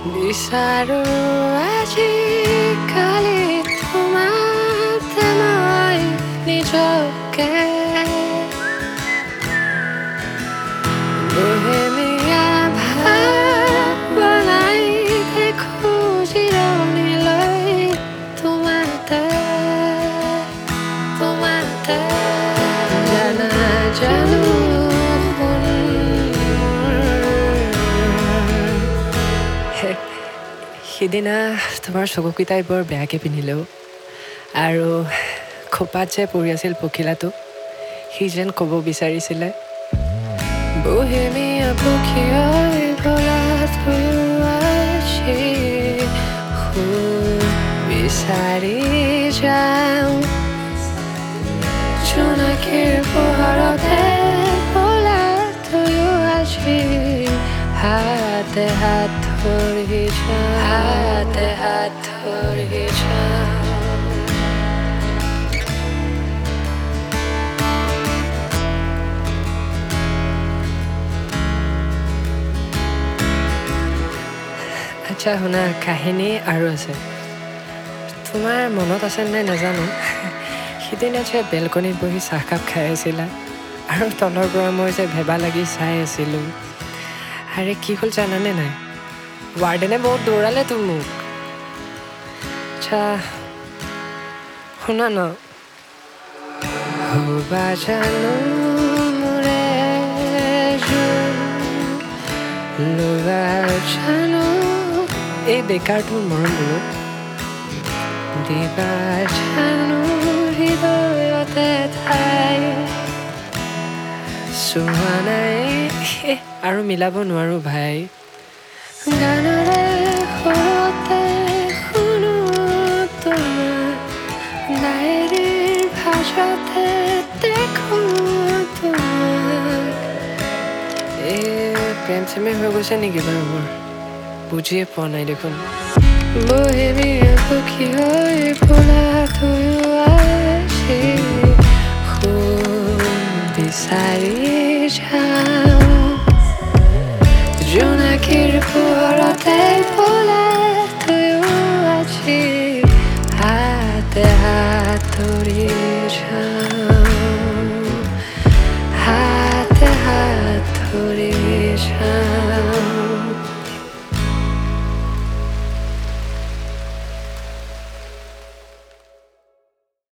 বিচাৰো আজিকালি তোমাতে মই নিজকে bohemia ভাৱ বনাই দেখো জিৰণিলৈ তোমাতে জানা জানো সিদিনা তোমাৰ চকুকেইটাই বৰ বেয়াকৈ পিন্ধিলেও আৰু খোপাত যে পৰি আছিল পখিলাটো সি যেন ক'ব বিচাৰিছিলে bohemia পক্ষী হৈ বলাত আজি বিচাৰি যাওঁ জোনাকীৰ পোহৰতে বলাত আজি হাতে হাত ধৰি যাওঁ আচ্ছা শুনা কাহিনী আৰু আছে তোমাৰ মনত আছে নাই নাজানো সিদিনা যে বেলকনিত বহি চাহকাপ খাই আছিলা আৰু তলৰ পৰা মই যে ভেবা লাগি চাই আছিলোঁ আৰে কি হ'ল জানানে নাই ৱাৰ্ডেনে বহুত দৌৰালেতো মোক আচ্ছা শুনা ন হ'বা জানো মোৰে ল'বা জানো এই বেকাৰটোৰ মৰমবোৰ দিবা জানো হৃদয়তে ঠাই চোৱা নাই আৰু মিলাব নোৱাৰো ভাই গানৰে সুৰতে শুনো তোমাক ডায়েৰীৰ ভাষাতে দেখো তোমাক প্ৰেম চেমে হৈ গৈছে নেকি বাৰু মোৰ বুজিয়ে পোৱা নাই দেখোন bohemia পক্ষী হৈ বলাত আজি বিচাৰি যাওঁ জোনাকীৰ পোহৰতে বলাত আজি হাতে হাত ধৰি যাওঁ হাতে হাত ধৰি